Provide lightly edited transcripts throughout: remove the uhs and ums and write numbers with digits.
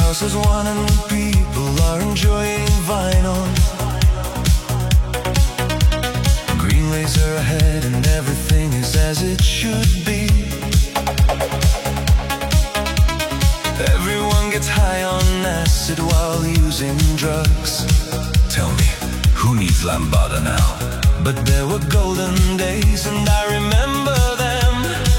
houses one and people are enjoying vinyl. Green laser ahead and everything is as it should be. Everyone gets high on acid while using drugs. Tell me, who needs lambada now? But there were golden days and I remember them,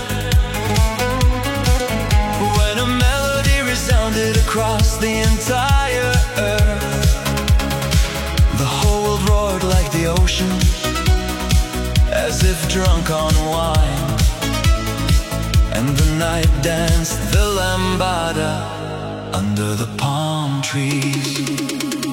when a melody resounded across the entire earth. The whole world roared like the ocean, as if drunk on wine. And the night danced the lambada under the palm trees.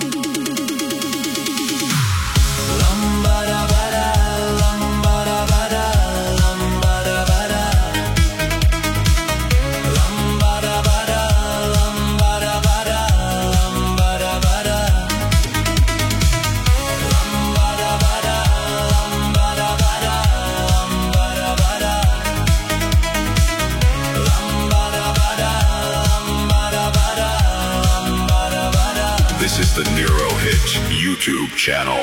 This is the Nero Hits YouTube channel.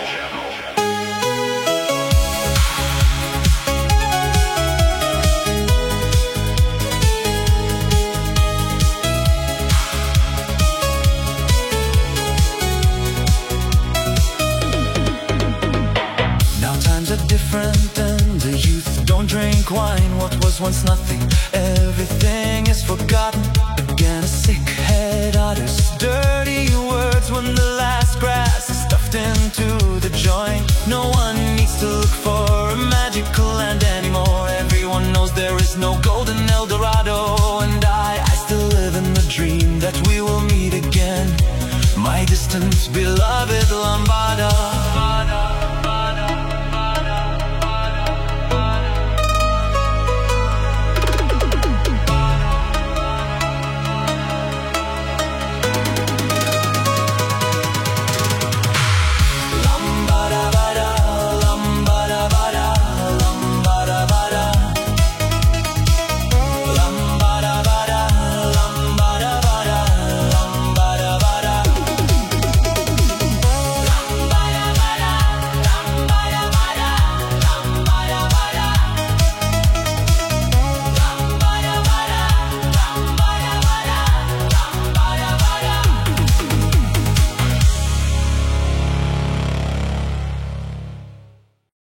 Now times are different and the youth don't drink wine. What was once nothing, everything is forgotten. Again a sick head utters dirty words when the last grass is stuffed into the joint. No one needs to look for a magical land anymore. Everyone knows there is no golden El Dorado. And I still live in the dream that we will meet again, my distant beloved lambada.